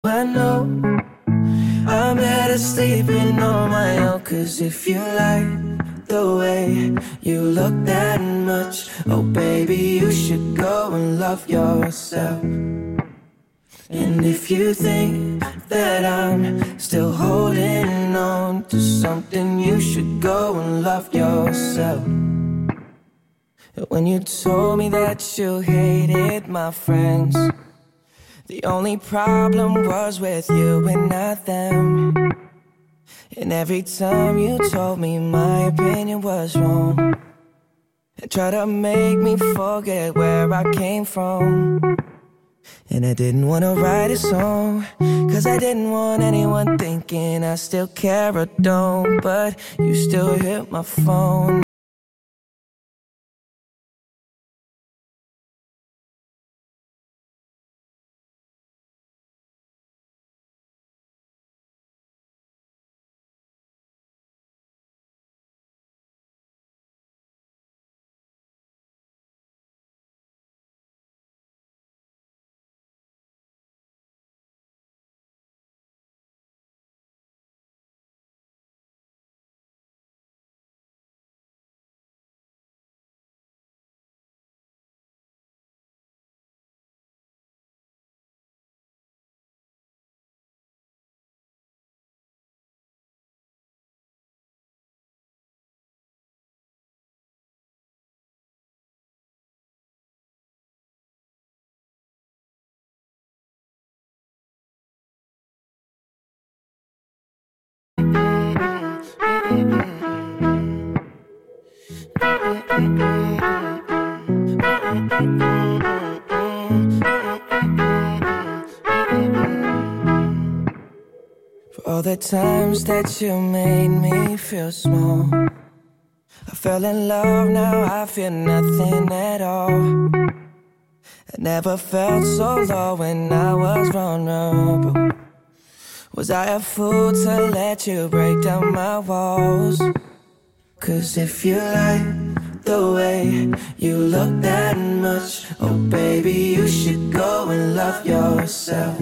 I know I'm better sleeping on my own. Cause if you like the way you look that much, oh baby, you should go and love yourself. And if you think that I'm still holding on to something, you should go and love yourself. When you told me that you hated my friends, the only problem was with you and not them. And every time you told me my opinion was wrong, and tried to make me forget where I came from. And I didn't want to write a song, cause I didn't want anyone thinking I still care or don't. But you still hit my phone. For all the times that you made me feel small, I fell in love, now I feel nothing at all. I never felt so low when I was vulnerable. Was I a fool to let you break down my walls? Cause if you like the way you look that much, oh baby, you should go and love yourself.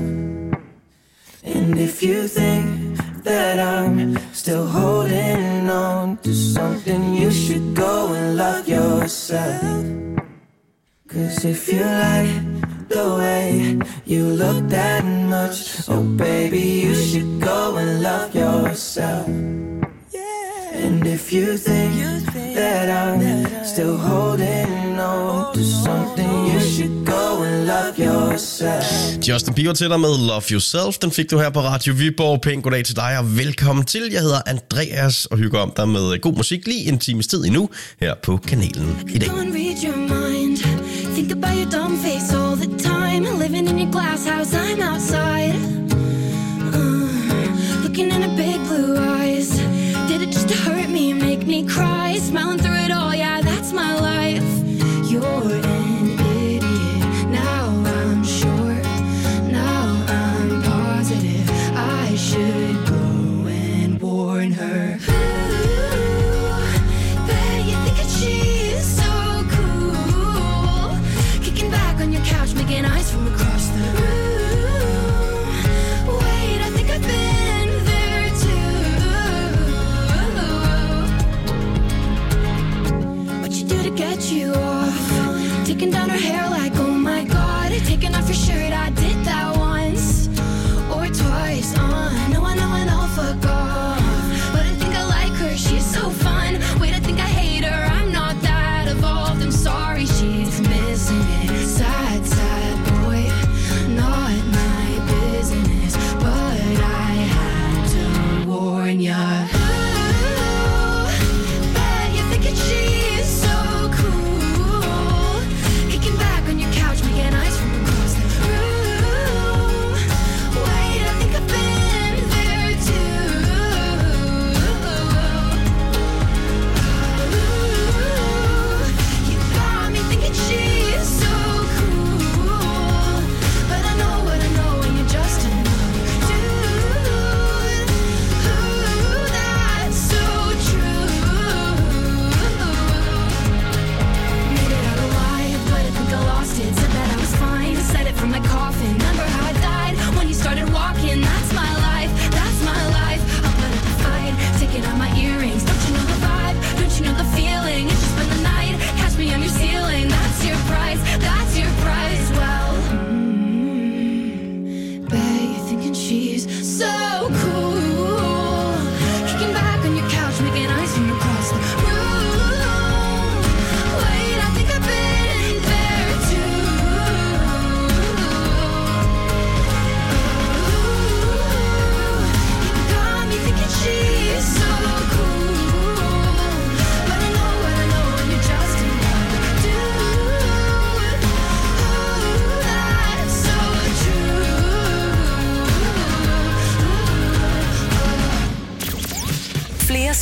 And if you think that I'm still holding on to something, you should go and love yourself. Cause if you like the way you look that much, oh baby, you should go and love yourself. And if you think that I'm still holding on to something, you should go and love yourself. Justin Bieber til dig med Love Yourself. Den fik du her på Radio Viborg. Pænt goddag til dig og velkommen til. Jeg hedder Andreas og hygger om dig med god musik lige en times tid endnu her på kanalen i dag. Think about your dumb face all the time. Living in your glass house, I'm outside. Looking in her big blue eyes. Did it just to hurt me and make me cry? Smiling through it all, yeah, that's my life. You're an idiot, now I'm sure. Now I'm positive I should go and warn her. Making eyes from across the room. Wait, I think I've been there too. What you do to get you off? Taking down her hair like, oh my god. Taking off your shirt, I did that once or twice. I know, fuck off. But I think I like her, she's so fun. Wait, I think I hate her, I'm not that evolved. I'm sorry, she's missing it. Sad boy, not my business, but I had to warn ya. Bet you're thinking she's so cool, kicking back on your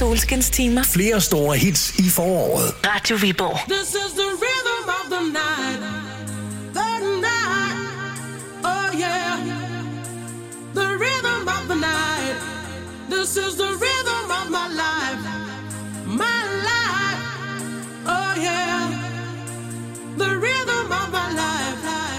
solskinstimer. Flere store hits i foråret. Radio Viborg. This is the rhythm of the night. The night. Oh yeah. The rhythm of the night. This is the rhythm of my life. My life. Oh yeah. The rhythm of my life.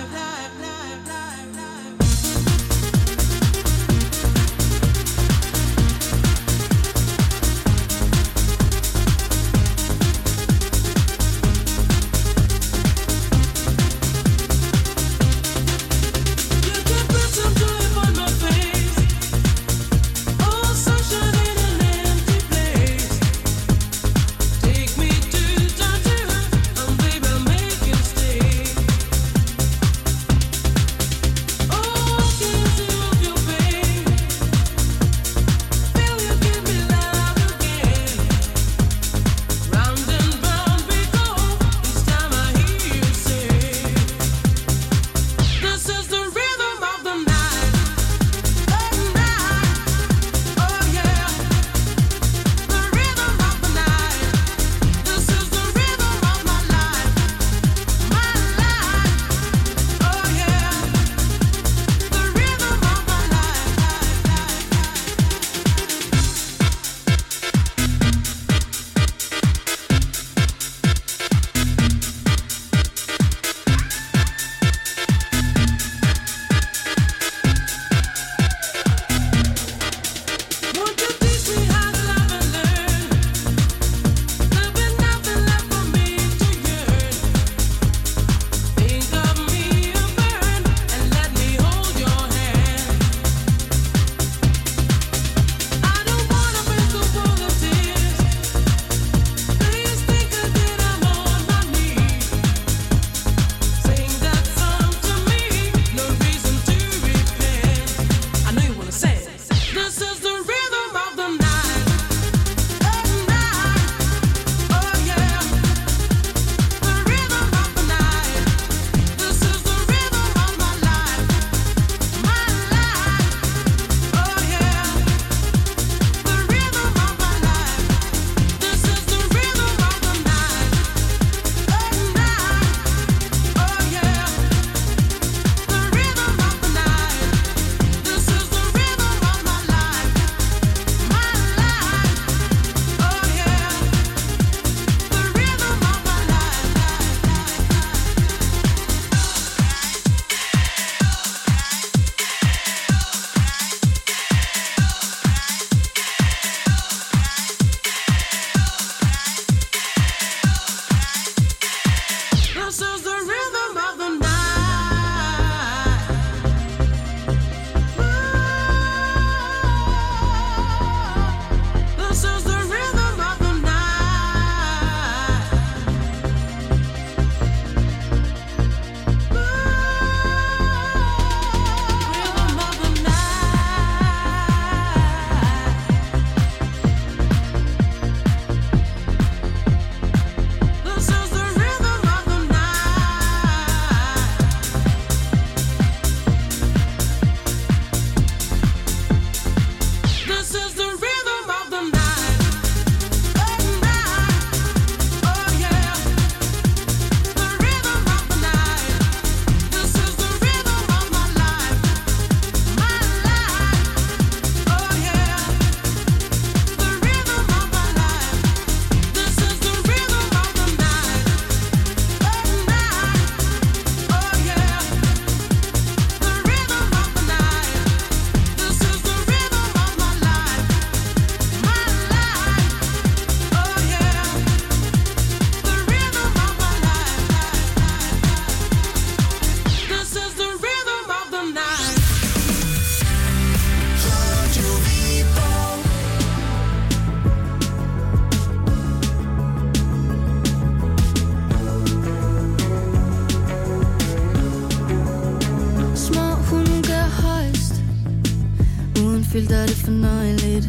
filter, det fornøjeligt.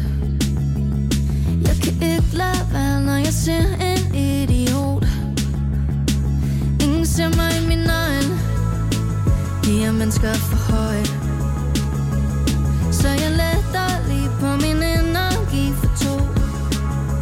Jeg kan ikke lade være, når jeg ser en idiot. Ingen ser mig i min øjne. De her mennesker er for høje. Så jeg letter lige på min energi for to.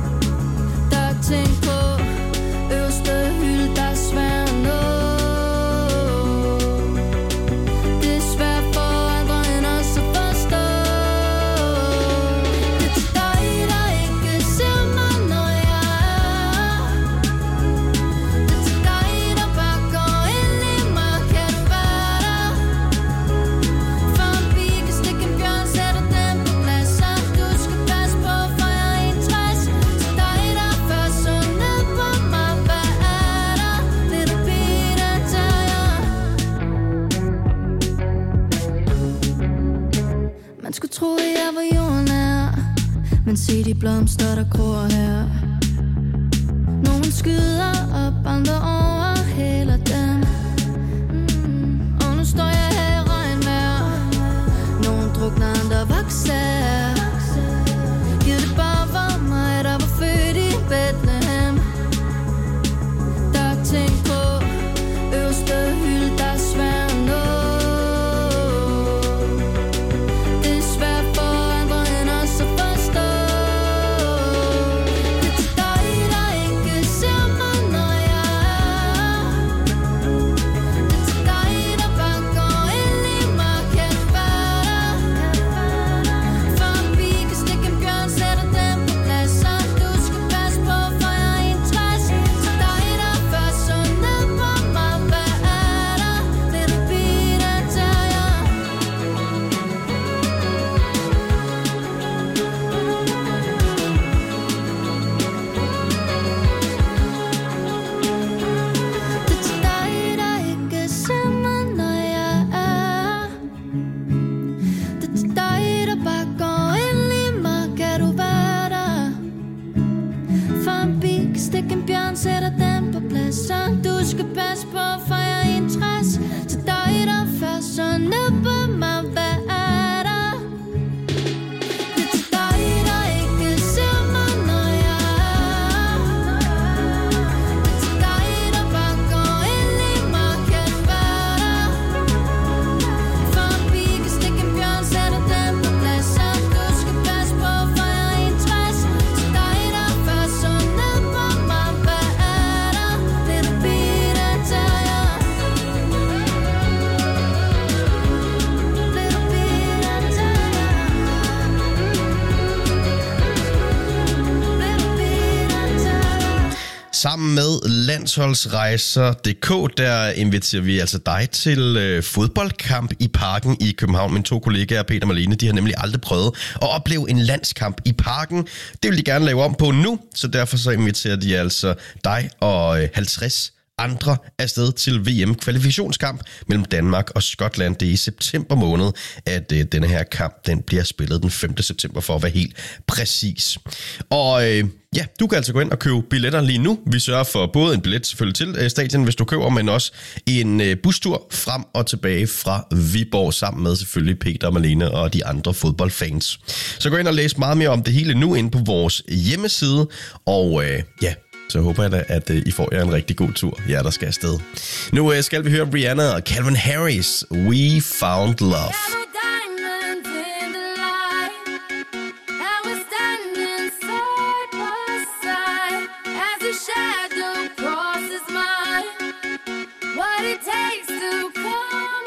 Se de blomster, der gror her. Nogen skyder op, andre overhælder dem. Og nu står jeg her i regnvejr. Nogen drukner, andre vokser. Giv det bare var mig, der var født i Bethlehem. Der er ting på øverste hylde, der er svær at nå. Det er svært for andre end os at forstå. Det er til dig, der ikke ser mig, når jeg er. Det er til dig, der bare går ind i mig. Kan du være der? For en pige kan stikke en bjørn, sætter den på plads. Så du skal passe på, for jeg er en træs. Til dig, der først så ned på mig. Hvad er der? Little bit af terrier. Det er til dig, der ikke ser mig, når jeg er. Det er til dig, der bare går ind i mig. Kan du være der? For en bil kan stikke en bjørn, sætter den på plads. Så du skal passe på, for jeg er en træs. Til dig, der først så ned på mig. Hvad er der? Det er til dig, der ikke ser mig, når jeg er. Det er til dig, der bare går ind i mig. Kan du være der? For en bil kan stikke en bjørn, sætter den på plads. Så du skal passe på, for jeg er en træs. Til dig, der først så ned på mig. Hvad er der? Little bit af terrier. Little bit af terrier. Little bit af terrier. Sammen med landsholdsrejser.dk, der inviterer vi altså dig til fodboldkamp i Parken i København. Mine to kollegaer, Peter og Marlene, de har nemlig aldrig prøvet at opleve en landskamp i Parken. Det vil de gerne lave om på nu, så derfor så inviterer de altså dig og 50 andre afsted til VM-kvalifikationskamp mellem Danmark og Skotland. Det er i september måned, at denne her kamp den bliver spillet den 5. september, for at være helt præcis. Og ja, du kan altså gå ind og købe billetter lige nu. Vi sørger for både en billet selvfølgelig til stadion, hvis du køber, men også en bustur frem og tilbage fra Viborg, sammen med selvfølgelig Peter og Marlene og de andre fodboldfans. Så gå ind og læs meget mere om det hele nu inde på vores hjemmeside, og ja, så håber jeg da, at I får jer en rigtig god tur, jer der skal afsted. Nu skal vi høre Rihanna og Calvin Harris, We Found Love. Diamonds in the light, and we're standing side by side as your shadow crosses mine. What it takes to come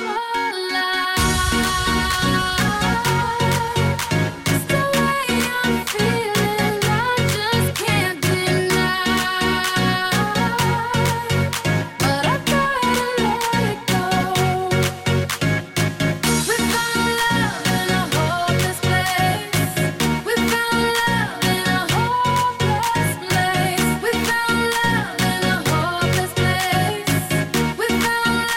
alive. It's the way I'm feeling, I just can't deny. But I've gotta let it go. We found love in a hopeless place. We found love in a hopeless place. We found love in a hopeless place. We found love in a hopeless place.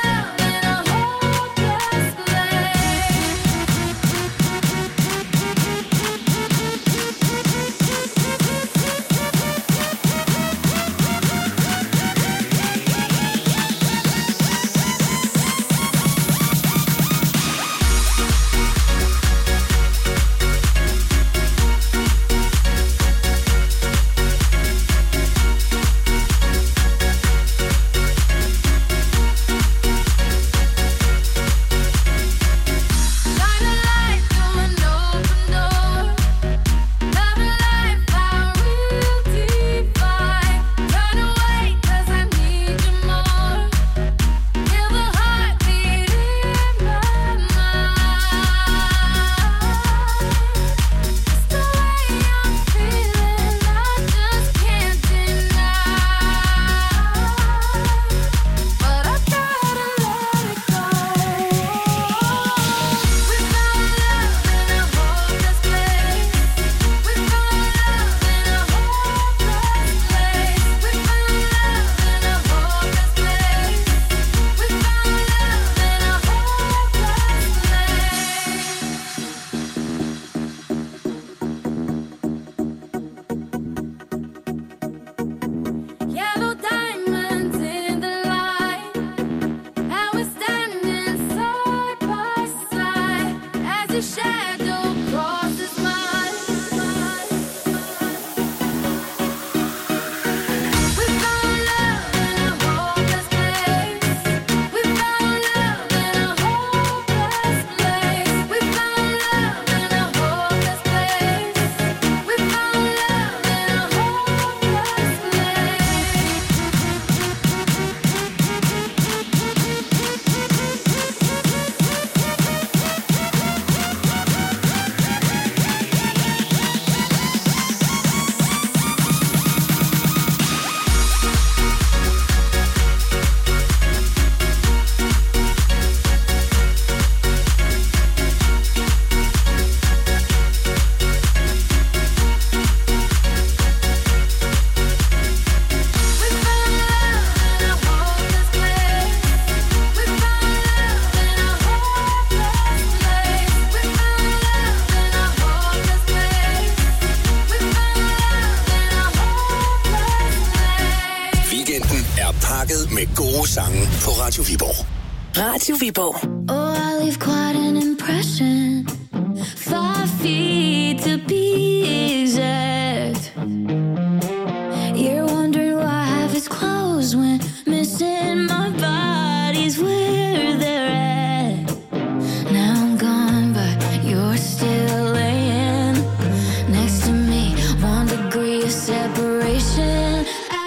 sange på Radio Viborg. Radio Viborg. Oh, I leave quite an impression. 5 feet to be exact. You're wondering why half is closed when missing my body's where they're at. Now I'm gone, but you're still laying next to me. 1 degree of separation.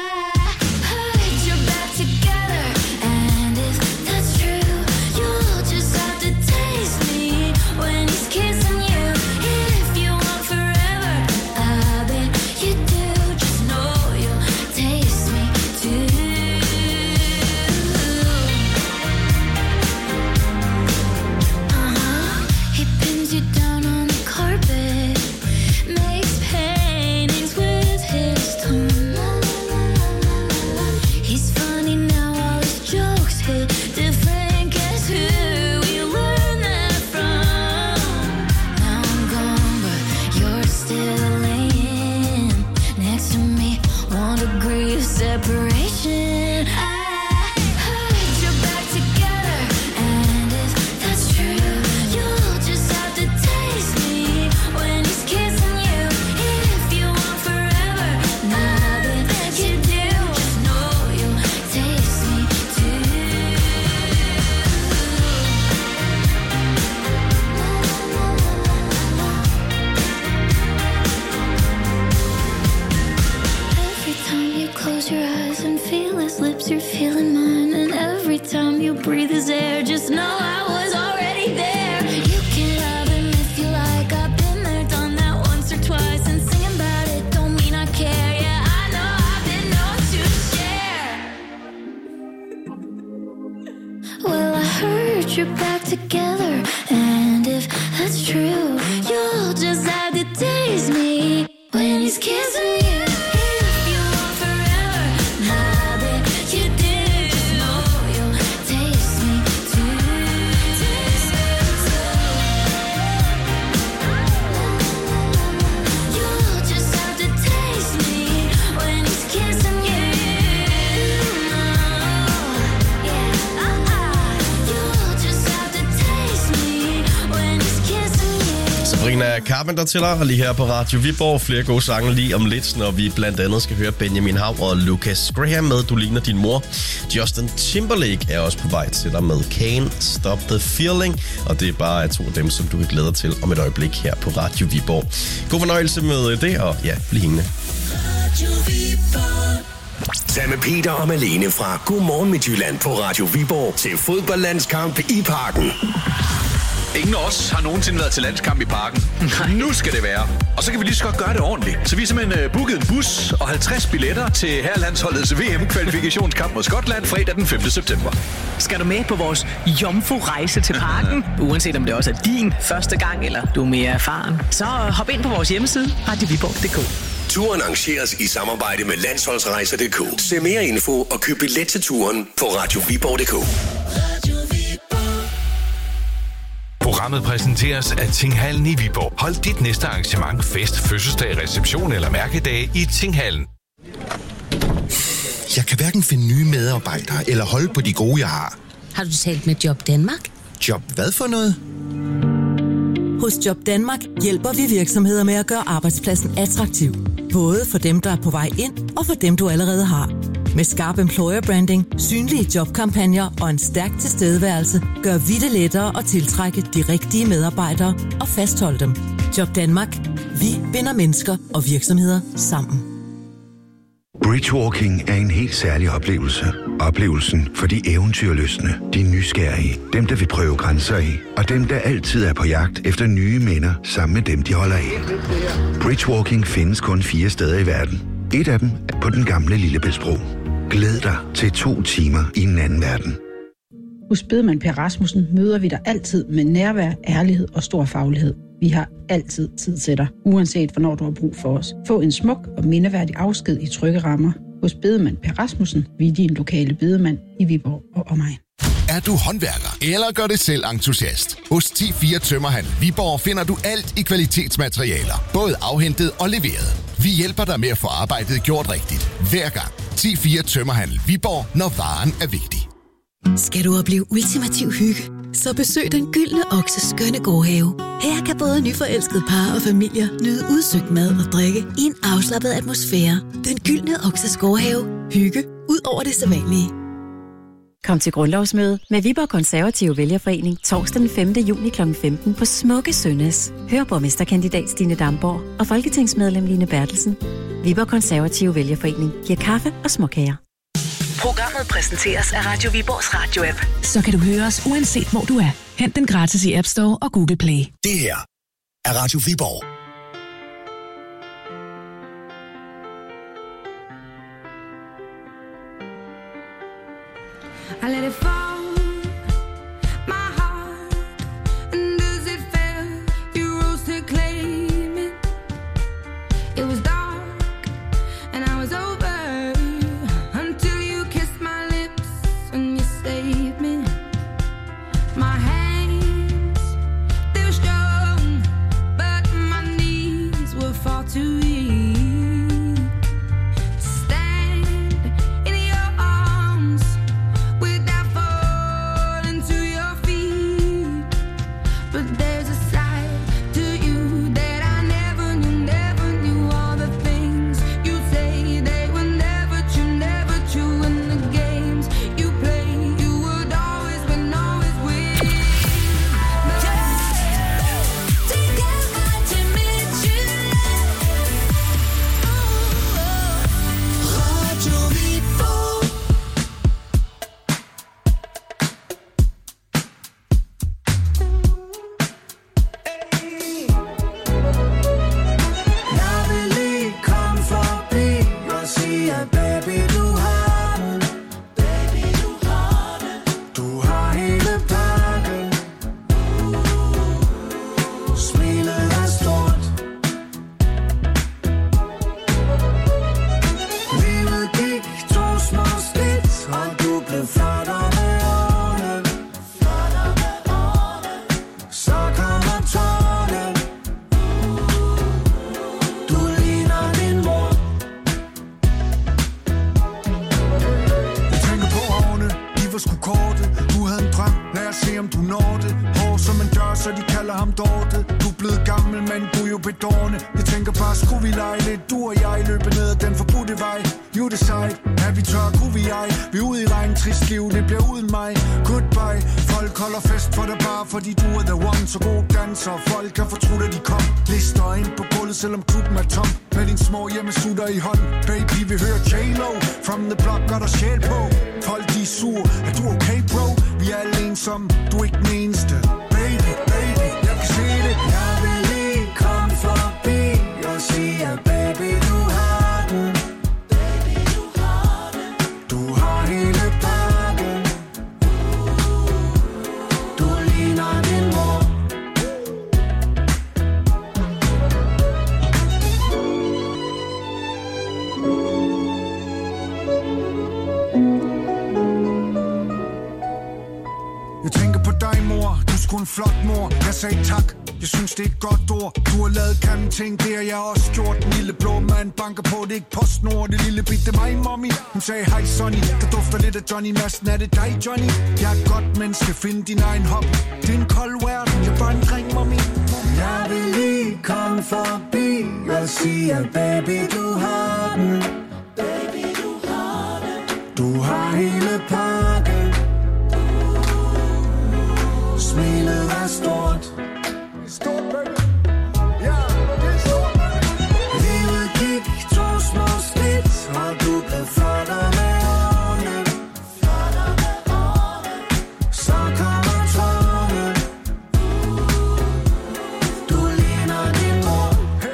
Carpenter til dig lige her på Radio Viborg. Flere gode sange lige om lidt, når vi blandt andet skal høre Benjamin Hav og Lucas Graham med Du ligner din mor. Justin Timberlake er også på vej til dig med Can't Stop the Feeling, og det er bare 2 af dem, som du kan glæde dig til om et øjeblik her på Radio Viborg. God fornøjelse med det, og ja, bliv hængende. Tag med Peter og Malene fra Godmorgen Midtjylland på Radio Viborg til fodboldlandskamp i Parken. Ingen af os har nogensinde været til landskamp i Parken. Nu skal det være. Og så kan vi lige så godt gøre det ordentligt. Så vi har simpelthen booket en bus og 50 billetter til herrelandsholdets VM-kvalifikationskamp mod Skotland fredag den 5. september. Skal du med på vores jomfru-rejse til Parken? Uanset om det også er din første gang, eller du er mere erfaren, så hop ind på vores hjemmeside, radioviborg.dk. Turen arrangeres i samarbejde med landsholdsrejser.dk. Se mere info og køb billet til turen på radioviborg.dk. Programmet præsenteres af Tinghallen i Viborg. Hold dit næste arrangement, fest, fødselsdag, reception eller mærkedag i Tinghallen. Jeg kan hverken finde nye medarbejdere eller holde på de gode, jeg har. Har du talt med Job Danmark? Job hvad for noget? Hos Job Danmark hjælper vi virksomheder med at gøre arbejdspladsen attraktiv. Både for dem, der er på vej ind, og for dem, du allerede har. Med skarp employer branding, synlige jobkampagner og en stærk tilstedeværelse, gør vi det lettere at tiltrække de rigtige medarbejdere og fastholde dem. Job Danmark. Vi binder mennesker og virksomheder sammen. Bridgewalking er en helt særlig oplevelse. Oplevelsen for de eventyrlystne, de nysgerrige, dem der vil prøve grænser af, og dem der altid er på jagt efter nye minder sammen med dem, de holder af. Bridgewalking findes kun 4 steder i verden. Et af dem er på den gamle Lillebæltsbro. Glæd dig til 2 timer i en anden verden. Hos Bedemand Per Rasmussen møder vi dig altid med nærvær, ærlighed og stor faglighed. Vi har altid tid til dig, uanset hvornår du har brug for os. Få en smuk og mindeværdig afsked i trygge rammer. Hos Bedemand Per Rasmussen, vi er din lokale bedemand i Viborg og omegn. Er du håndværker eller gør det selv entusiast? Hos 10-4 Tømmerhandel Viborg finder du alt i kvalitetsmaterialer, både afhentet og leveret. Vi hjælper dig med at få arbejdet gjort rigtigt, hver gang. 10-4 Tømmerhandel Viborg, når varen er vigtig. Skal du opleve ultimativ hygge, så besøg Den Gyldne Okses skønne gårdhave. Her kan både nyforelskede par og familier nyde udsøgt mad og drikke i en afslappet atmosfære. Den Gyldne Okses gårdhave. Hygge ud over det sædvanlige. Kom til grundlovsmøde med Viborg Konservative Vælgerforening torsdag den 5. juni kl. 15 på Smukke Sønnes. Hør borgmesterkandidat Stine Damborg og folketingsmedlem Line Bertelsen. Viborg Konservative Vælgerforening giver kaffe og småkager. Programmet præsenteres af Radio Viborgs radio-app. Så kan du høre os uanset hvor du er. Hent den gratis i App Store og Google Play. Det her er Radio Viborg. I let it fall, my heart, and as it fell, you rose to claim it. It was dark, and I was over, until you kissed my lips, and you saved me. My hands, they were strong, but my knees were far too weak. Fordi du er the one, så god danser. Folk kan fortrude, at de kom. Lister ind på gulvet, selvom klubben er tom. Med din små hjemmesutter i hånd. Baby, vi hører J-Lo. From the block, gør der sjæl på. Folk, de er sur. Er du okay, bro? Vi er alle ensomme. Du er ikke den eneste. Baby, baby, jeg kan se det. Jeg vil lige komme forbi og sige, at baby, du har den. Baby, du har den. Du har hele pakken. Du ligner din mor. Jeg tænker på dig, mor. Du er sgu en flot mor. Jeg sagde tak. Jeg synes, det er et godt ord. Du har lavet grimme ting, det har jeg også gjort. Den lille blå mand banker på, det er ikke PostNord. Det lille bit, det er mig, mommy. Hun sagde, hej Sonny, der dufter lidt af Johnny Madsen. Er det dig, Johnny? Jeg er et godt menneske, find din egen hop. Det er en kold verden, jeg er bare en dreng, mommy. Jeg vil lige komme forbi og sige, at baby, du har den. Baby, du har den. Du har hele pakken. Smilet er stort. Stort, baby. Ja, det er stort, baby. Livet gik 2 små skridt, og du blev flottere med årene. Flottere med årene. Så kommer tårne. Du ligner din mor.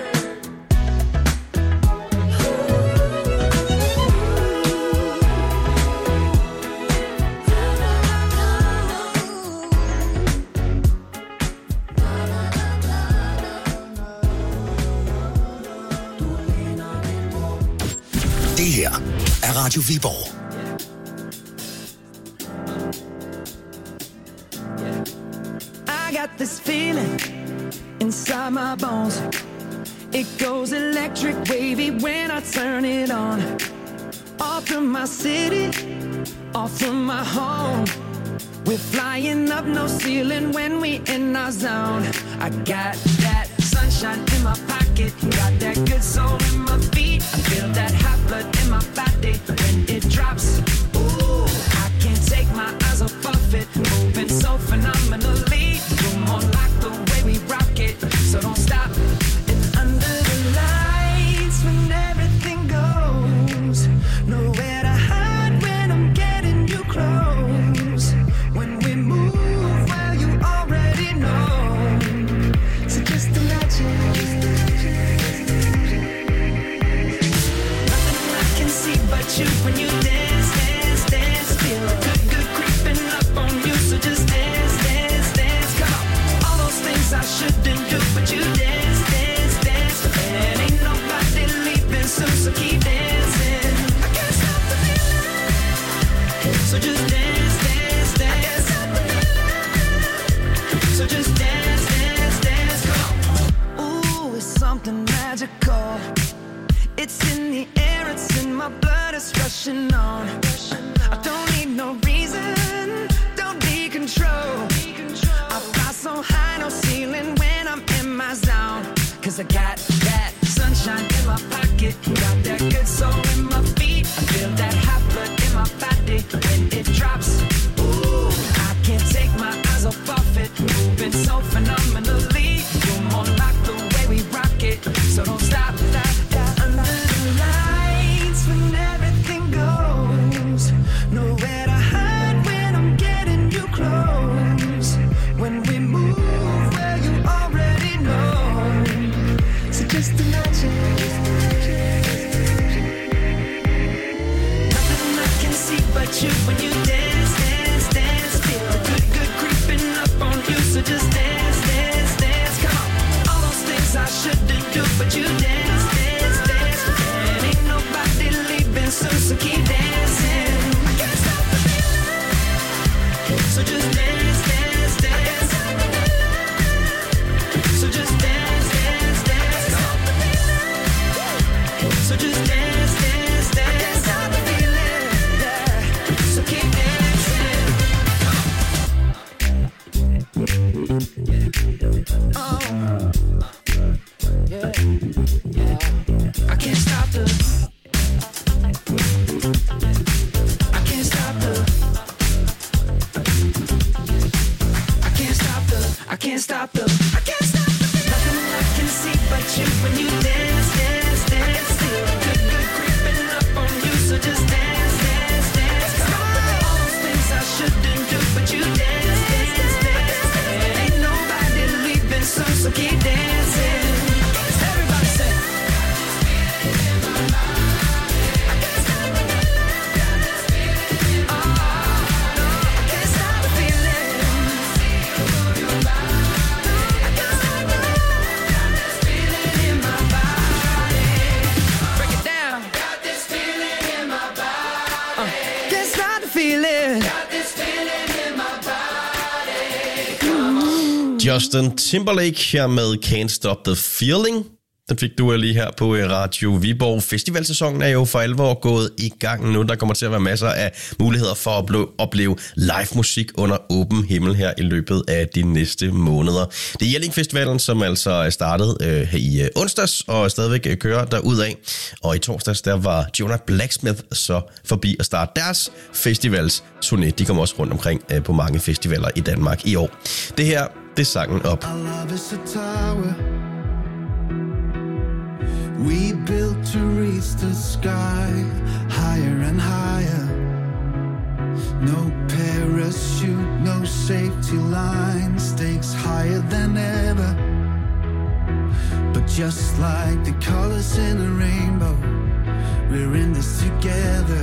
Det her er Radio Viborg. I got this feeling inside my bones. It goes electric wavy when I turn it on. Off from my city, off from my home. We're flying up, no ceiling when we in our zone. I got that sunshine in my pocket, got that good soul in my feet. I feel that hot blood in my body when it drops. Ooh, I can't take my eyes off of it, moving so phenomenally. You're more like the way we rock it, so don't stop. And under the lights when everything goes, nowhere to hide when I'm getting you close. When we move, well, you already know. So just imagine. Nothing I can see but you when you dance, dance, dance. Feel good, good creeping up on you. So just dance, dance, dance. Come on. All those things I shouldn't do, but you dance, dance, dance. And ain't nobody leaving soon, so keep dancing. I can't stop the feeling. So just dance, dance, dance. So just dance, dance, dance. Come on. Ooh, it's something magical. It's in the air, it's in my blood, it's rushing on. I don't need no reason, don't need control. I fly so high, no ceiling when I'm in my zone. Cause I got that sunshine in my pocket, got that good soul in my feet. I feel that hot blood in my body when it drops. Ooh, I can't take my eyes off of it, moving so phenomenally. You're more like the way we rock it, so don't stop, stop, stop. Under the lights when everything goes, nowhere to hide when I'm getting you close. When we move, well, you already know. So just imagine. Nothing I can see but you when you dance, dance, dance. Feel good, good creeping up on you. So just dance, dance, dance. Come on. All those things I shouldn't do, but you dance, dance, dance. And ain't nobody leaving soon, so keep dancing. I can't stop the feeling. So just dance, dance, dance. So just dance, dance, dance. So just dance, dance, dance. I can't stop the feeling, yeah. So keep dancing. Oh, yeah, yeah. I can't stop the. I can't stop the. I can't stop the. I can't stop the. I can't stop the. Nothing I can see but you when you dance, dance, dance. Feel good, good creeping up on you. So just dance, dance, dance. All those things I shouldn't do, but you dance, dance, dance. And ain't nobody leaving soon, so keep dancing. Everybody say. Justin Timberlake her med Can't Stop the Feeling. Den fik du lige her på Radio Viborg. Festivalsæsonen er jo for alvor gået i gang nu. Der kommer til at være masser af muligheder for at opleve live musik under åben himmel her i løbet af de næste måneder. Det er Jelling Festivalen, som altså er startet her i onsdags og stadigvæk kører derudad. Og i torsdags der var Jonah Blacksmith så forbi at starte deres festivalsturné. De kommer også rundt omkring på mange festivaler i Danmark i år. Det her, det er sangen Op. We built to reach the sky, higher and higher. No parachute, no safety line, stakes higher than ever. But just like the colors in a rainbow, we're in this together.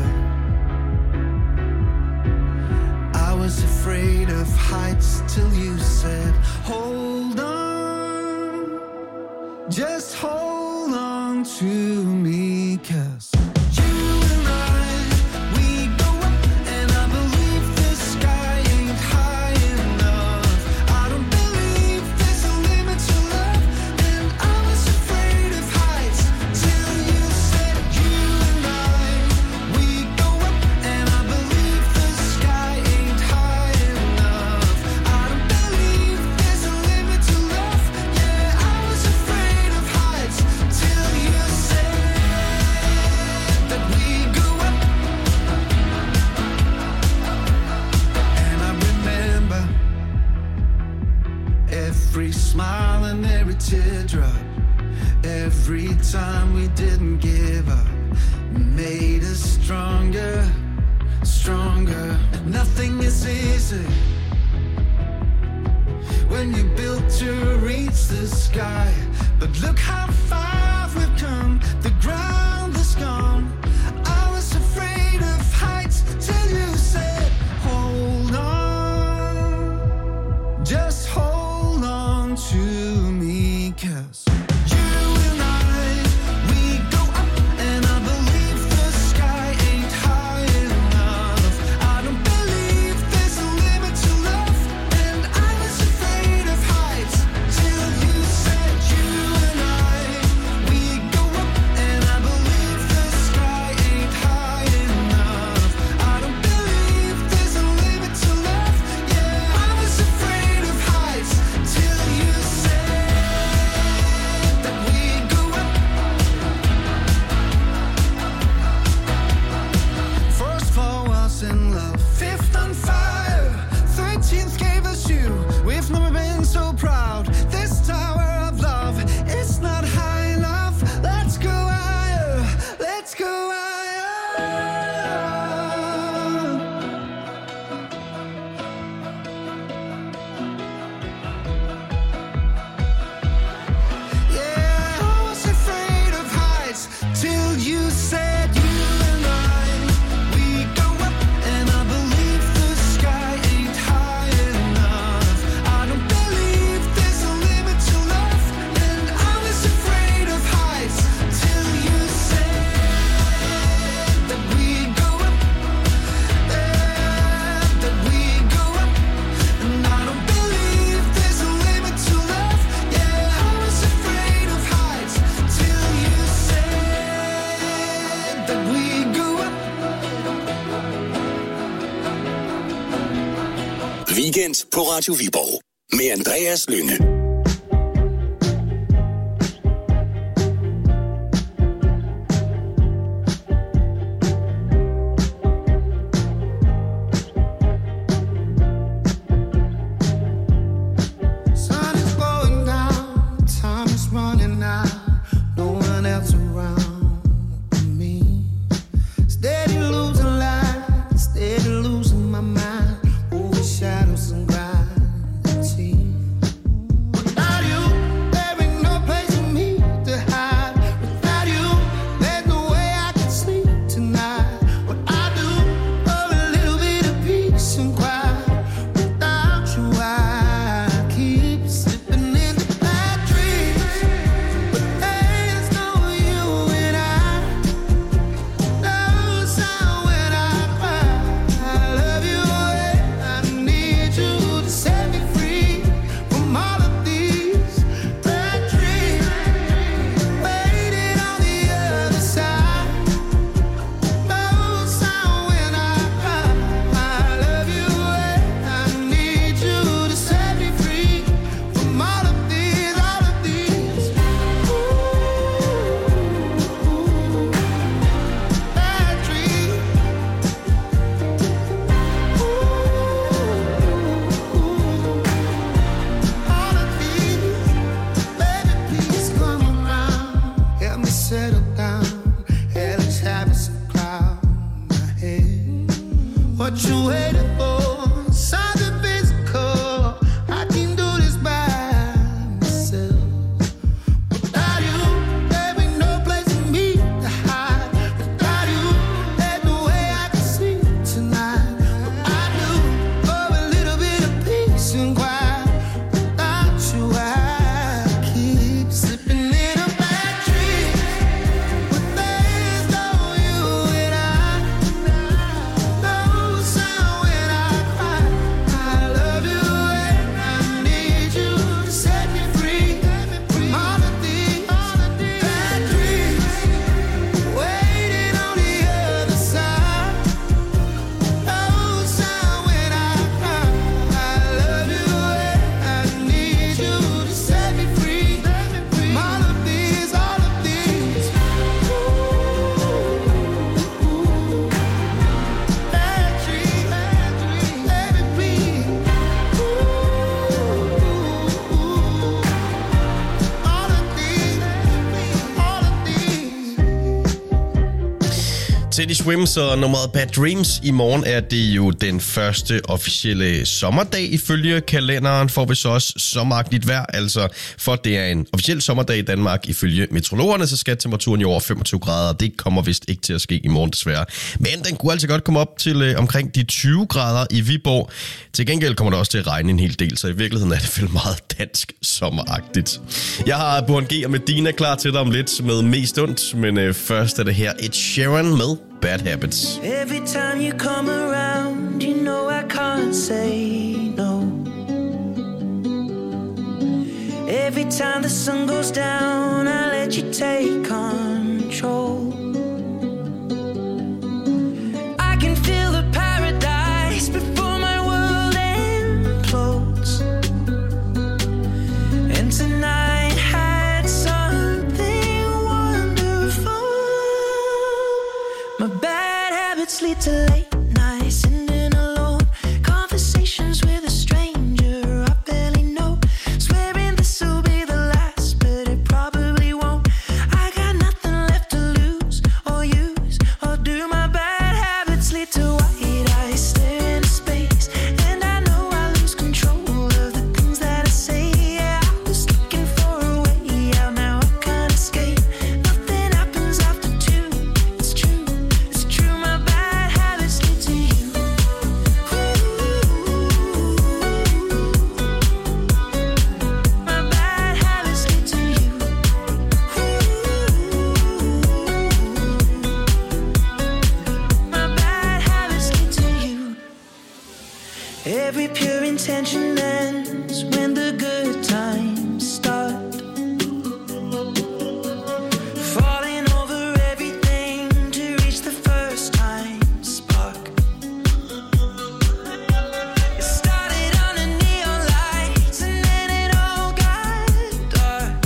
I was afraid of heights till you said, hold on, just hold on to me, 'cause you and I, we go up, and I believe the sky ain't high enough. I don't believe there's a limit to love, and I was afraid of heights till you said you and I, we go up, and I believe the sky ain't high enough. every smile and every teardrop, every time we didn't give up, made us stronger, stronger. Nothing is easy when you built to reach the sky, but look how far we've come. The ground is gone. I was afraid of heights till you said, hold on, just hold on to me, 'cause Weekend på Radio Viborg med Andreas Lynge. Shadows and gravity. Teddy Swims og nummeret Bad Dreams. I morgen er det jo den første officielle sommerdag ifølge kalenderen. Får vi så også sommeragtigt vejr. Altså, for det er en officiel sommerdag i Danmark ifølge meteorologerne, så skal temperaturen i over 25 grader. Det kommer vist ikke til at ske i morgen desværre. Men den kunne altså godt komme op til omkring de 20 grader i Viborg. Til gengæld kommer det også til at regne en hel del, så i virkeligheden er det vel meget dansk sommeragtigt. Jeg har Burhan G og Medina klar til dig om lidt med mest ondt, men først er det her Ed Sheeran med Bad Habits. Every time you come around, you know I can't say no. Every time the sun goes down, I let you take control. I can feel the paradise before my world implodes. And tonight had something wonderful. My bad habits lead to late nights, sitting alone, conversations with a stranger I barely know, swearing this will be the last, but it probably won't. I got nothing left to lose or use, or do. My bad habits lead to white eyes staring into space, and I know I lose control of the things that I say. Yeah, I was looking for a way out, now I can't escape. Nothing happens after two. It's true, it's true. My bad habits lead to you. My bad habits lead to you. My bad habits lead to you. Every pure intention ends when the good times start. Falling over everything to reach the first time spark. It started under neon lights and then it all got dark.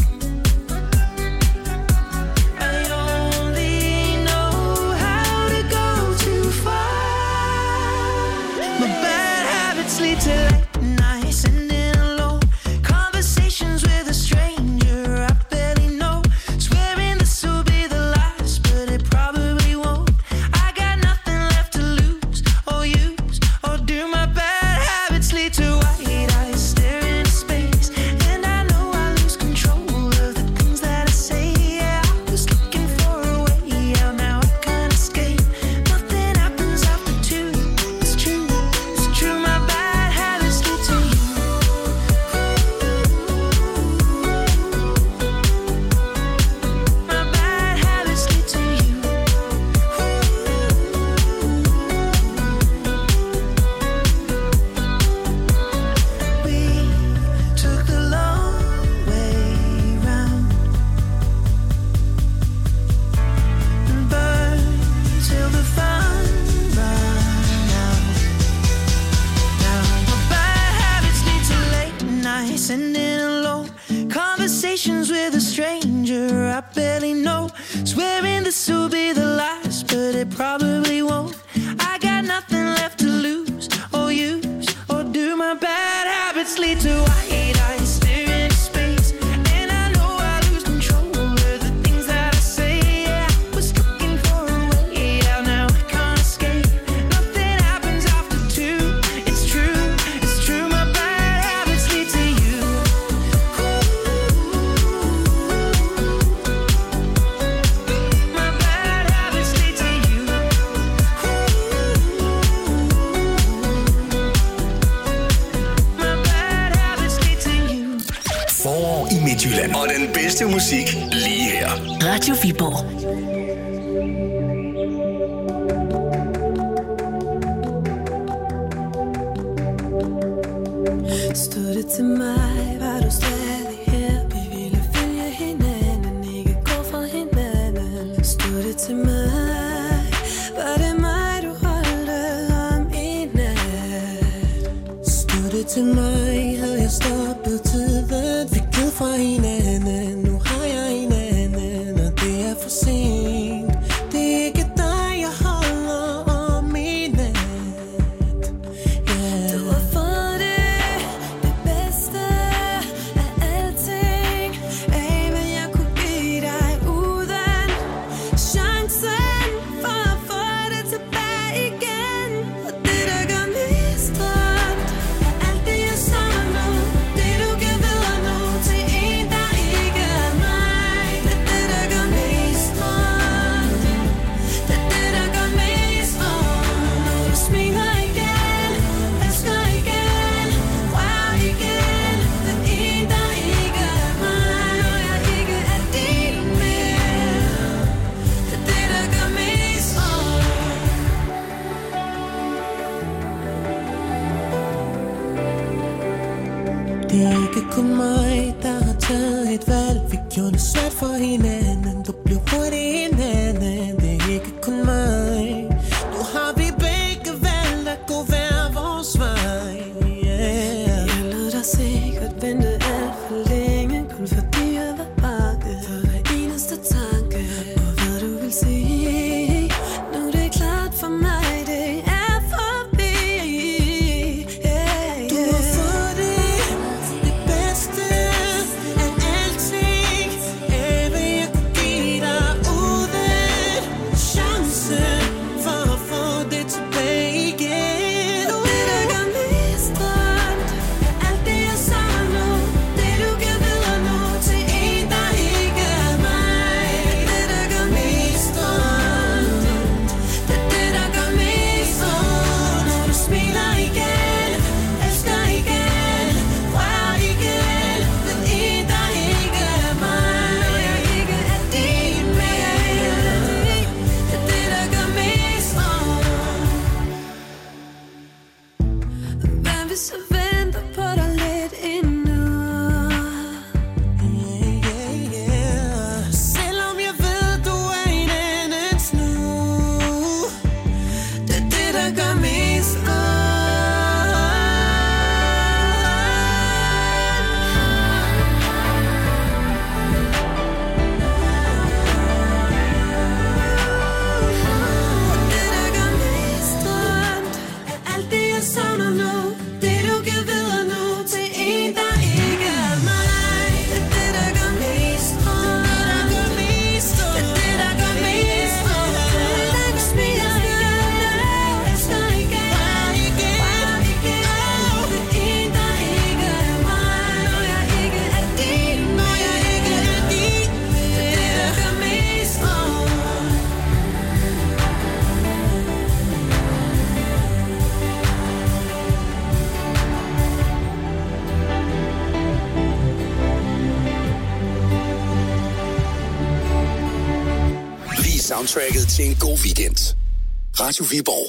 I only know how to go too far. My bad habits lead to late nights, sitting alone, conversations with a stranger I barely know, swearing this will be the last, but it probably won't. I got nothing left to lose or use, or do. My bad habits lead to white eyes staring into space, and I know I lose control of the things that I say. Yeah, I was looking for a way out, now I can't escape. Nothing happens after two. It's true, it's true. My bad habits lead to you. My bad habits lead to you. We took the long way round and burned till the fun ran out. Now my bad habits lead to late nights, sitting alone, conversations with a stranger I barely know, swearing this will be the last, but it probably won't. I got nothing left to lose or use, or do. My bad habits lead to white eyes staring into space, and I know I lose control of the things that I say. Yeah, I was looking for a way out, now I can't escape. Nothing happens after two. It's true, it's true. My bad habits lead to you. My bad habits lead to you. My bad habits lead to you. Forår i Midtjylland. Og den bedste musik lige her. Radio Viborg. Stod det til mig, var du stadig her. Vi ville følge hinanden, ikke gå fra hinanden. Stod det til mig, var det mig, du holdte om i nat. Stod det til mig, havde jeg stoppet tiden. Vi gled fra hinanden, nu har jeg en anden, og det er for sent. Det er ikke dig, jeg holder om i nat. Yeah. Du har fået det bedste af alting, af hvad jeg kunne give dig uden chancen for at få Det er ikke kun mig, der har taget et valg. Vi gjorde det svært for hinanden. Du blev hurtigt hinanden. Det er ikke kun mig. Nu har vi begge valgt at gå hver vores vej. Yeah. Jeg lod dig sikkert vente alt for længe. Kun fordi jeg var bange for hver eneste tanke. Og hvad du vil sige. Nu er det klart for mig, det er forbi. Yeah. Du har fået det bedste af alting. Hvad jeg kunne give dig uden chance for at få det tilbage igen. Du er det, der gør mest drømt. Alt det jeg savner nu. Det du kan videre nu til en, der ikke er mig. Det er det, der gør mest drømt. Det er det, der gør mest ondt. Når du smiler igen, elsker igen, rører igen. Den en, der ikke er mig. Når jeg ikke er din mere. Det er det, der gør mest ondt. Hvad hvis jeg venter på dig lidt endnu? Selvom jeg ved, du er en andens nu. Det er det, der gør mest ondt. Det, der gør mest ondt. Alt det, jeg savner nu. Det, du kan videre nu til en, der ikke er mig. Det er det, der gør mest ondt. Det er det, der gør mest ondt. Da du smiler igen, elsker igen, rører igen. Det er en, der ikke er mig. Når jeg ikke er din, når jeg ikke er din. Det er det, der gør mest ondt. Vi er soundtracket til en god weekend. Radio Viborg.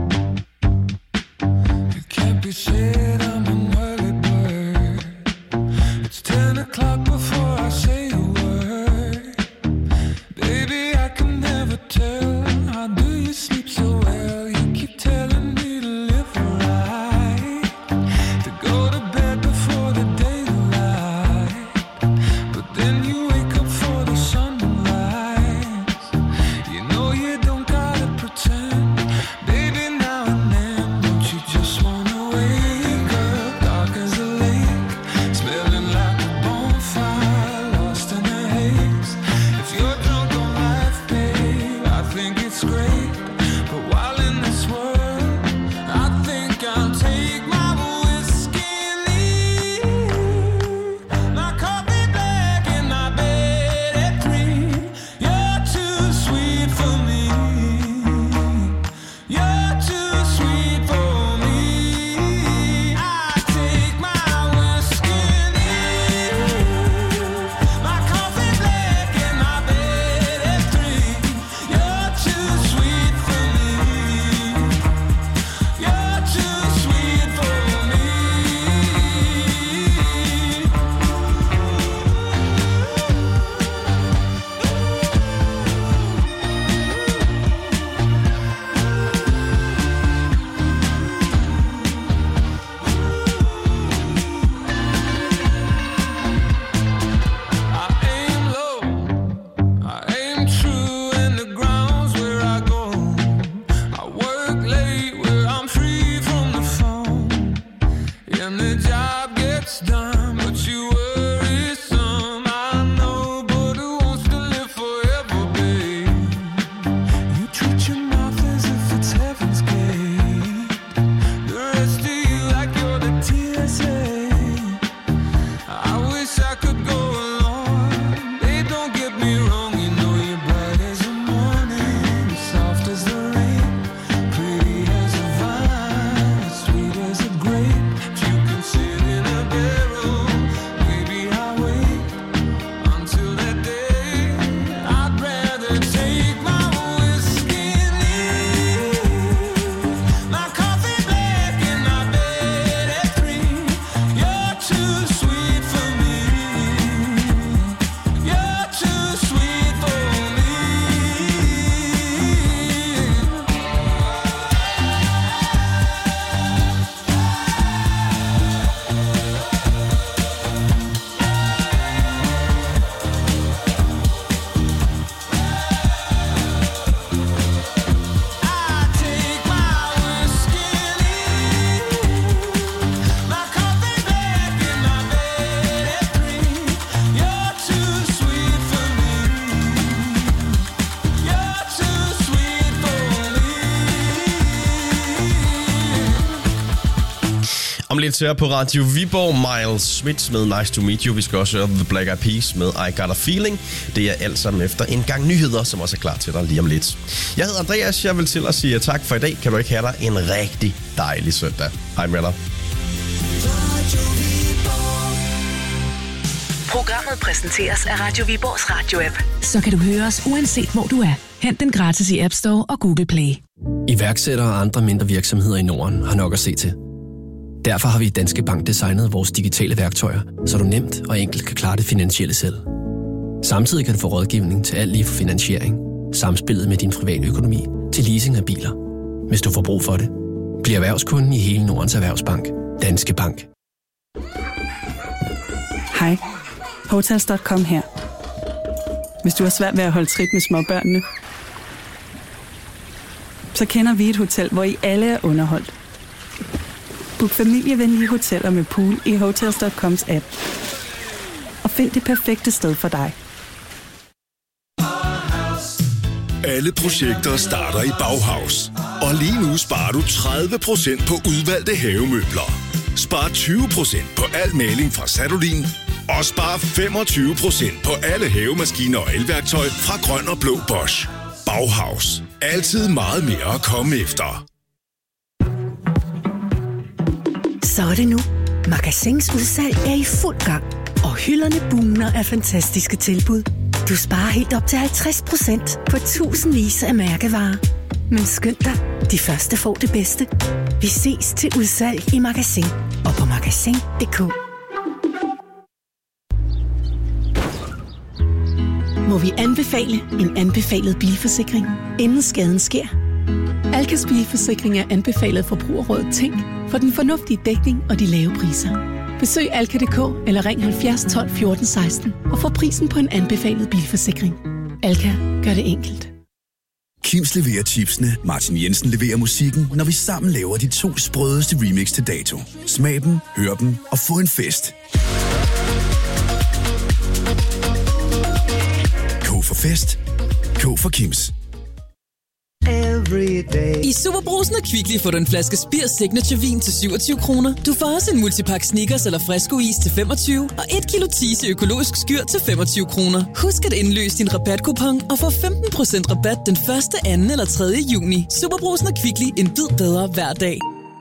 Can't be said I'm an early bird. It's 10 o'clock before I say a word. Baby, I can never tell. How do you sleep so well? You keep telling me to live right, to go to bed before the daylight. But then you wake up for the sunrise. You know you don't gotta pretend. Baby, now and then, don't you just wanna wake up? Om lidt her på Radio Viborg, Miles Smith med Nice to Meet You. Vi skal også høre The Black Eyed Peas med I Got a Feeling. Det er alt sammen efter en gang nyheder, som også er klar til dig lige om lidt. Jeg hedder Andreas, jeg vil til at sige tak for i dag. Kan du ikke have dig en rigtig dejlig søndag. Hej med dig. Programmet præsenteres af Radio Viborgs radio-app. Så kan du høre os uanset hvor du er. Hent den gratis i App Store og Google Play. Iværksættere og andre mindre virksomheder i Norden har nok at se til. Derfor har vi i Danske Bank designet vores digitale værktøjer, så du nemt og enkelt kan klare det finansielle selv. Samtidig kan du få rådgivning til alt lige fra finansiering, samspillet med din private økonomi til leasing af biler. Hvis du får brug for det, bliv erhvervskunden i hele Nordens Erhvervsbank. Danske Bank. Hej, Hotels.com her. Hvis du har svært ved at holde trit med småbørnene, så kender vi et hotel, hvor I alle er underholdt. Book familievenlige hoteller med pool i Hotels.coms app. Og find det perfekte sted for dig. Alle projekter starter i Bauhaus. Og lige nu sparer du 30% på udvalgte havemøbler. Spar 20% på al maling fra Sadolin. Og spar 25% på alle havemaskiner og elværktøj fra Grøn og Blå Bosch. Bauhaus. Altid meget mere at komme efter. Så er det nu. Magasins udsalg er i fuld gang. Og hylderne bugner af fantastiske tilbud. Du sparer helt op til 50% på tusindvis af mærkevarer. Men skynd dig, de første får det bedste. Vi ses til udsalg i Magasin og på magasin.dk. Må vi anbefale en anbefalet bilforsikring, inden skaden sker? Alkas bilforsikring er anbefalet Forbrugerrådet Tænk for den fornuftige dækning og de lave priser. Besøg alka.dk eller ring 70 12 14 16 og få prisen på en anbefalet bilforsikring. Alka gør det enkelt. Kims leverer chipsene, Martin Jensen leverer musikken, når vi sammen laver de 2 sprødeste remix til dato. Smag dem, hør dem og få en fest. K for fest. K for Kims. I Superbrugsen og Kvickly får du en flaske Spir Signature Vin til 27 kroner. Du får også en multipakke Snickers eller Fresco Is til 25 og 1 kilo Tise økologisk skyr til 25 kroner. Husk at indløse din rabatkupon og få 15% rabat den 1., 2. eller 3. juni. Superbrugsen og Kvickly, en bid bedre hver dag.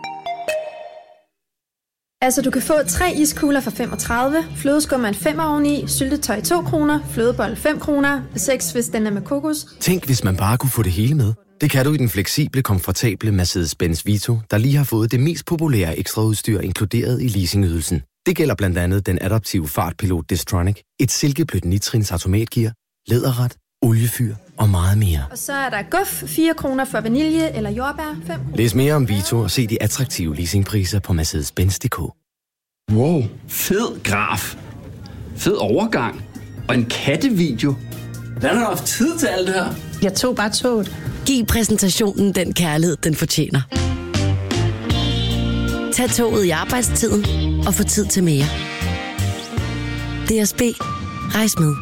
Altså, du kan få 3 iskugler for 35, flødeskum en 5 oveni, syltetøj 2 kroner, flødebold 5 kroner, 6 hvis den er med kokos. Tænk, hvis man bare kunne få det hele med. Det kan du i den fleksible, komfortable Mercedes-Benz Vito, der lige har fået det mest populære ekstraudstyr inkluderet i leasingydelsen. Det gælder blandt andet den adaptive fartpilot Distronic, et silkeblødt nitrins automatgear, læderret, oliefyr og meget mere. Og så er der guf, 4 kroner for vanilje eller jordbær, 5 kroner. Læs mere om Vito og se de attraktive leasingpriser på Mercedes-Benz.dk. Wow, fed graf. Fed overgang. Og en kattevideo. Hvordan har du haft tid til alt det her? Jeg tog bare toget. Giv præsentationen den kærlighed, den fortjener. Tag toget i arbejdstiden og få tid til mere. DSB. Rejs med.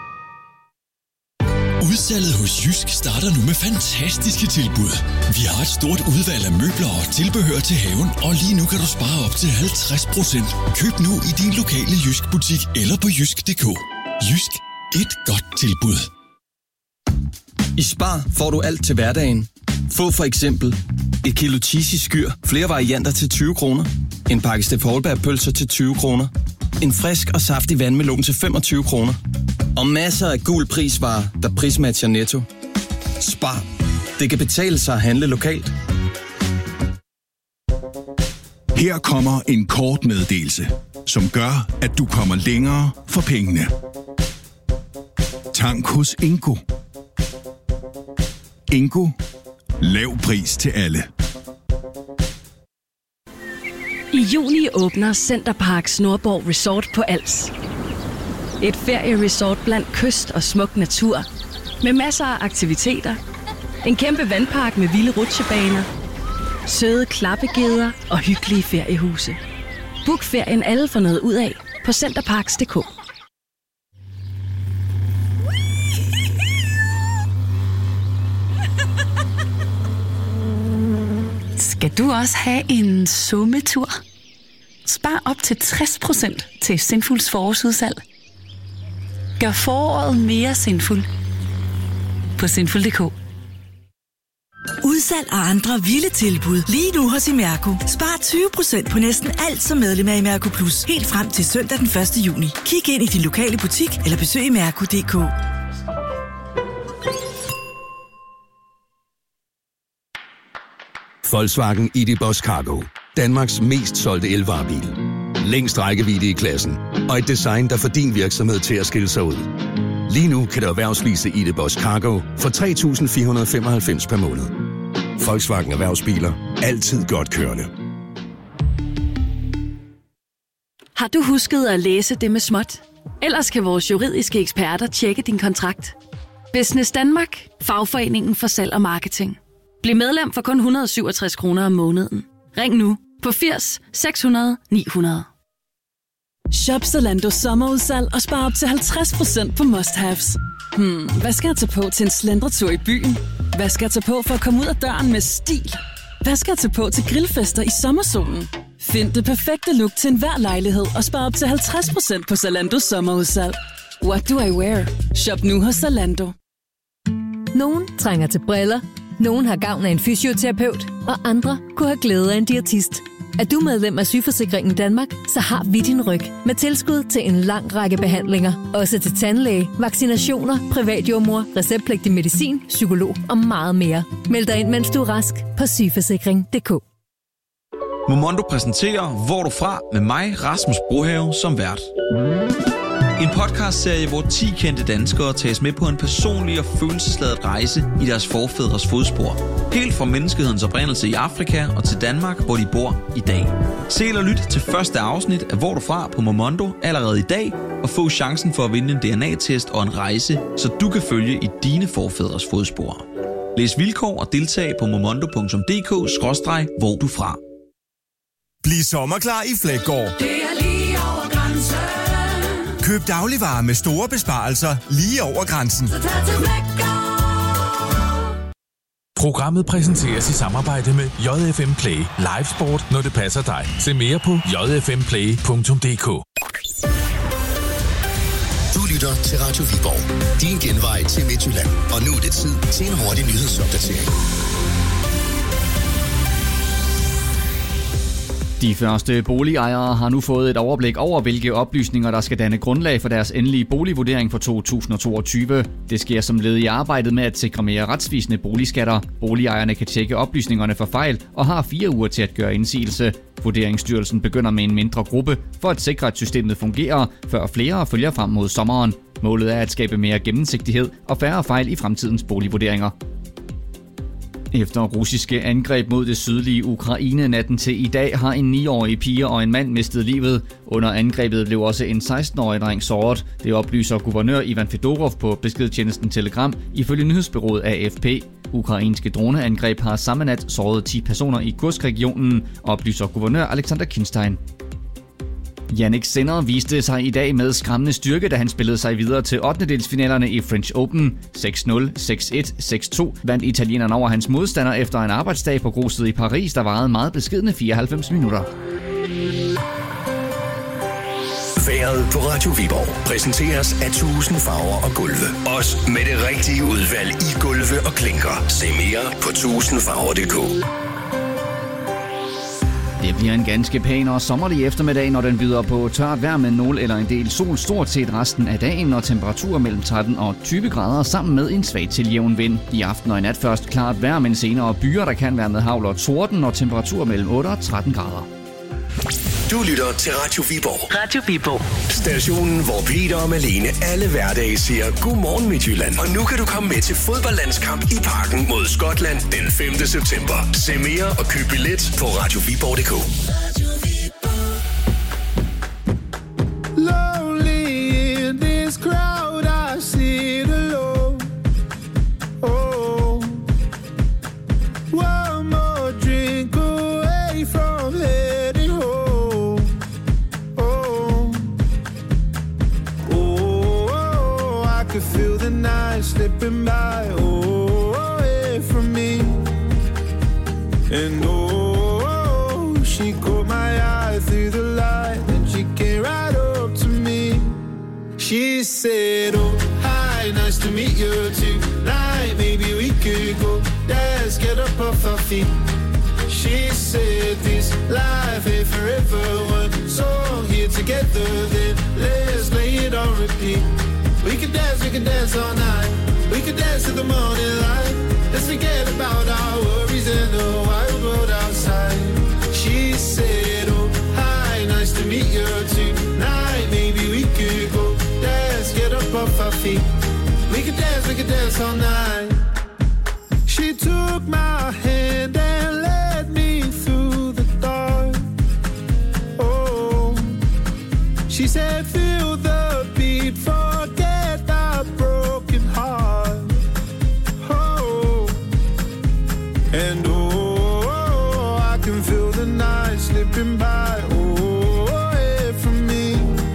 Udsalget hos Jysk starter nu med fantastiske tilbud. Vi har et stort udvalg af møbler og tilbehør til haven, og lige nu kan du spare op til 50%. Køb nu i din lokale Jysk-butik eller på jysk.dk. Jysk. Et godt tilbud. I Spar får du alt til hverdagen. Få for eksempel et kilo cheesy skyr, flere varianter til 20 kroner. En pakke Steff Holberg-pølser til 20 kroner. En frisk og saftig vandmelon til 25 kroner. Og masser af gul prisvarer, der prismatcher Netto. Spar. Det kan betale sig at handle lokalt. Her kommer en kort meddelelse, som gør, at du kommer længere for pengene. Tank hos Ingo. Ingo. Lav pris til alle. I juni åbner Centerparks Nordborg Resort på Als. Et ferieresort blandt kyst og smuk natur. Med masser af aktiviteter. En kæmpe vandpark med vilde rutsjebaner. Søde klappegeder og hyggelige feriehuse. Book ferien alle får noget ud af på centerparks.dk. Skal du også have en summetur? Spar op til 60% til Sinfuls forårsudsalg. Gør foråret mere sinful på sinful.dk. Udsalg og andre vilde tilbud lige nu hos Imerco. Spar 20% på næsten alt som medlem af Imerco Plus. Helt frem til søndag den 1. juni. Kig ind i din lokale butik eller besøg imerco.dk. Volkswagen ID.Buzz Cargo. Danmarks mest solgte elvarebil. Længst rækkevidde i klassen. Og et design, der får din virksomhed til at skille sig ud. Lige nu kan du erhvervslease ID.Buzz Cargo for 3.495 per måned. Volkswagen Erhvervsbiler. Altid godt kørende. Har du husket at læse det med småt? Ellers kan vores juridiske eksperter tjekke din kontrakt. Business Danmark. Fagforeningen for salg og marketing. Bliv medlem for kun 167 kroner om måneden. Ring nu på 80 600 900. Shop Zalando sommerudsalg og spar op til 50% på must-haves. Hvad skal jeg tage på til en slendretur i byen? Hvad skal jeg tage på for at komme ud af døren med stil? Hvad skal jeg tage på til grillfester i sommersolen? Find det perfekte look til enhver lejlighed og spar op til 50% på Zalandos sommerudsalg. What do I wear? Shop nu hos Zalando. Nogen trænger til briller, nogen har gavn af en fysioterapeut, og andre kunne have glæde af en diætist. Er du medlem af Sygeforsikringen Danmark, så har vi din ryg med tilskud til en lang række behandlinger. Også til tandlæge, vaccinationer, privatjordmor, receptpligtig medicin, psykolog og meget mere. Meld dig ind, mens du er rask på sygeforsikring.dk. Momondo præsenterer Hvor du fra med mig, Rasmus Brohave, som vært. En podcastserie, hvor 10 kendte danskere tages med på en personlig og følelsesladet rejse i deres forfædres fodspor. Helt fra menneskehedens oprindelse i Afrika og til Danmark, hvor de bor i dag. Se eller lyt til første afsnit af Hvor du fra på Momondo allerede i dag, og få chancen for at vinde en DNA-test og en rejse, så du kan følge i dine forfædres fodspor. Læs vilkår og deltag på momondo.dk/hvor du fra. Bliv sommerklar i Flækgaard. Det er lige over grænsen. Køb dagligvarer med store besparelser lige over grænsen. Så tag til Flækgaard. Programmet præsenteres i samarbejde med JFM Play. Live sport, når det passer dig. Se mere på jfmplay.dk. Du lytter til Radio Viborg. Din genvej til Midtjylland. Og nu er det tid til en hurtig nyhedsopdatering. De første boligejere har nu fået et overblik over, hvilke oplysninger, der skal danne grundlag for deres endelige boligvurdering for 2022. Det sker som led i arbejdet med at sikre mere retsvisende boligskatter. Boligejerne kan tjekke oplysningerne for fejl og har 4 uger til at gøre indsigelse. Vurderingsstyrelsen begynder med en mindre gruppe for at sikre, at systemet fungerer, før flere følger frem mod sommeren. Målet er at skabe mere gennemsigtighed og færre fejl i fremtidens boligvurderinger. Efter russiske angreb mod det sydlige Ukraine natten til i dag har en 9-årig pige og en mand mistet livet. Under angrebet blev også en 16-årig dreng såret. Det oplyser guvernør Ivan Fedorov på beskedtjenesten Telegram ifølge nyhedsbureauet AFP. Ukrainske droneangreb har samme nat såret 10 personer i Kursk-regionen, oplyser guvernør Alexander Kinstein. Jannik Sinner viste sig i dag med skræmmende styrke, da han spillede sig videre til 8-delsfinalerne i French Open. 6-0, 6-1, 6-2 vandt italieneren over hans modstander efter en arbejdsdag på gruset i Paris, der varede meget beskedne 94 minutter. Vejret på Radio Viborg præsenteres af 1000 farver og gulve. Også med det rigtige udvalg i gulve og klinker. Se mere på 1000farver.dk. Det bliver en ganske pæn og sommerlig eftermiddag, når den byder på tørt vejr med 0 eller en del sol stort set resten af dagen, og temperaturer mellem 13 og 20 grader sammen med en svag til jævn vind. I aften og i nat først klart vejr, men senere byer, der kan være med hagl og torden, og temperaturer mellem 8 og 13 grader. Du lytter til Radio Viborg. Radio Viborg. Stationen, hvor Peter og Malene alle hverdage siger godmorgen Midtjylland. Og nu kan du komme med til fodboldlandskamp i Parken mod Skotland den 5. september. Se mere og køb billet på radioviborg.dk. Lonely in this crowd, I sit alone. Oh, one more drink away from heading home. I could feel the night slipping by, away from me. And she caught my eye through the light. She said, oh, hi, nice to meet you tonight. Maybe we could go, let's get up off our feet. She said this life ain't forever. One song here together, then let's lay it on repeat. We can dance all night. We can dance to the morning light. Let's forget about our worries and the wild world outside. She said, oh, hi, nice to meet you tonight. Maybe we could go, let's get up off our feet. We can dance all night. She took my hand and led me through the dark. Oh, she said, feel the beat, forget the broken heart. Oh, and oh, I can feel the night slipping by. Oh, away from me.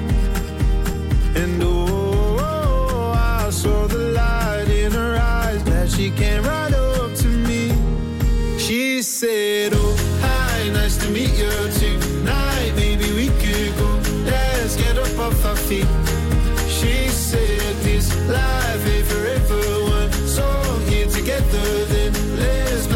And oh, I saw the light in her eyes that she came right up to me. She said, oh, hi, nice to meet you tonight. Maybe we could go, let's get up off our feet.